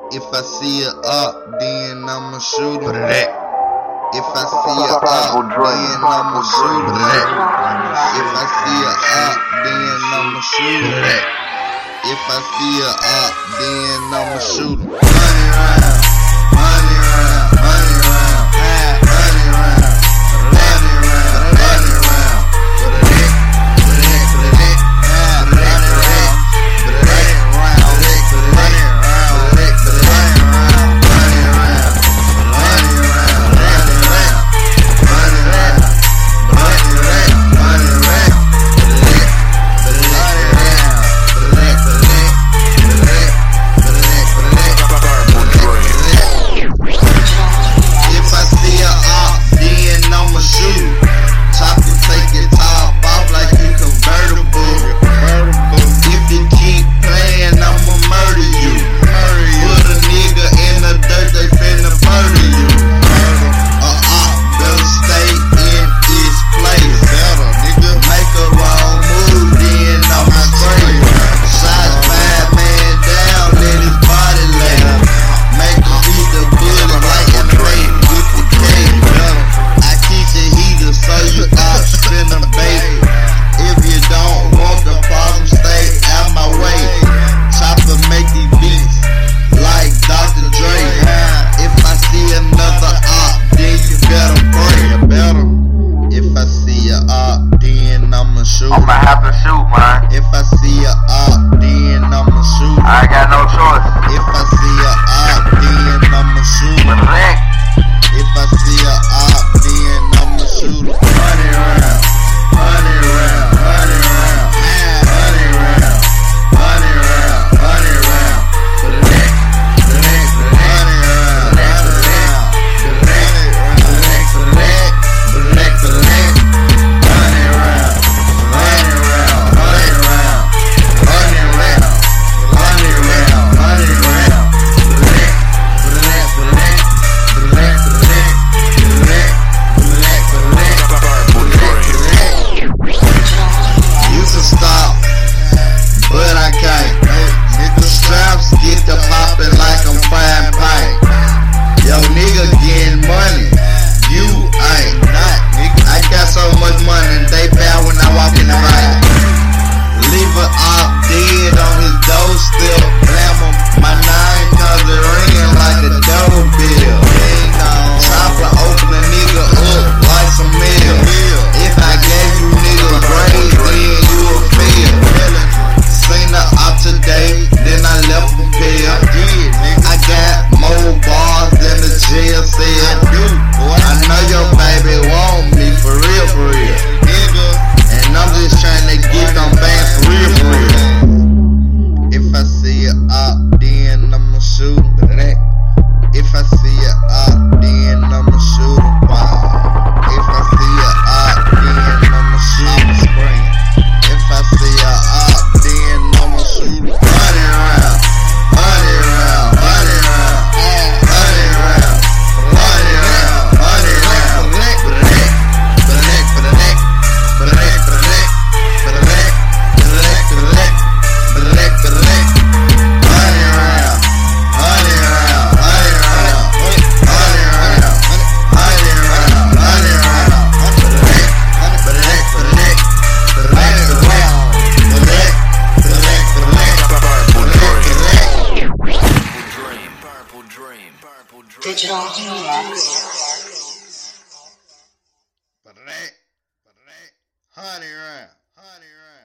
If I see her up, then I'ma shoot her. If I see her up, then I'ma shoot her. If I see her up, then I'ma shoot her. If I see her up, then I'ma shoot her. 100 rounds, 100 rounds, 100 rounds, 100 rounds, 100 rounds, 100 rounds. For the neck, for the neck, for the neck, for the neck, for the neck, for the neck, for the neck, for the neck, for the neck, for the neck, 100 rounds, 100 rounds, 100 rounds, 100 rounds, 100 rounds, 100 rounds. For the neck, for the neck, for the neck, for the neck, for the neck, for the neck, for the neck, for the neck, for the neck. If I see her up, then I'ma shoot. Chopper take your top off like you convertible. If you keep playing, I'ma murder you. Put a nigga in the dirt, they finna murder you. Better stay in his place. Make a wrong move, then I'ma spray you. Shots 5 man down, let his body lay. Make him beat the bullet like a plate with the cake. I keep the heater so you out spinning bait. If you don't want the problem, stay out my way. Chopper make these beats like Dr. Dre. If I see another op, then you better pray. If I see a op, then I'ma shoot. I'ma have to shoot, man. If I see a op, then I'ma shoot. I ain't got no choice. If I see a op, then I'ma shoot. But Rick, If I see a op, then I'ma shoot. 100 rounds, 100 rounds, 100 rounds, 100 rounds, 100 rounds, 100 rounds. For the neck, for the neck, for the neck, 100 rounds, 100 rounds, for the neck, for the neck, for the neck, for the neck, for the neck, 100 rounds, 100 rounds, 100 rounds, 100 rounds, 100 rounds, 100 rounds. For the neck, for the neck, for the neck, for the neck, for the neck, for the neck, for the neck, for the neck, for the neck, for the neck. You can stop, but I can't. The straps get to popping like I'm frying pint. Yo, nigga getting money, you ain't. I got so much money, they bow when I walk in the rain. Leave it up dead on his doorstep. Blam him my nine cause it ringing like a doorbell. Chopper open a nigga up like some meal. If I gave you niggas grades, then you would fail. Seen her up today, then I left them pale. I got more bars than the jail cell. I know your baby want me for real, for real. And I'm just trying to get them bands for real, for real. If I see her up, then I'ma shoot her. If I see her up, then I'ma shoot her. If I see her up, then I'ma shoot her. Spring. If I see her up, then I'ma shoot her. 100 rounds, 100 rounds, 100 rounds, 100 rounds, 100 rounds, 100 rounds. For the neck, for the neck, for the neck, for the neck, for the neck, for the neck, for the neck, for the neck, for the neck, for the neck. 100 rounds, 100 rounds, 100 rounds, 100 rounds, 100 rounds, 100 rounds. For the neck, for the neck, for the neck, for the neck, for the neck, for the neck, for the neck, for the neck, for the neck, for the neck. Purple Dream, Purple Dream. Digital Remix. For the neck, 100 rounds, 100 rounds.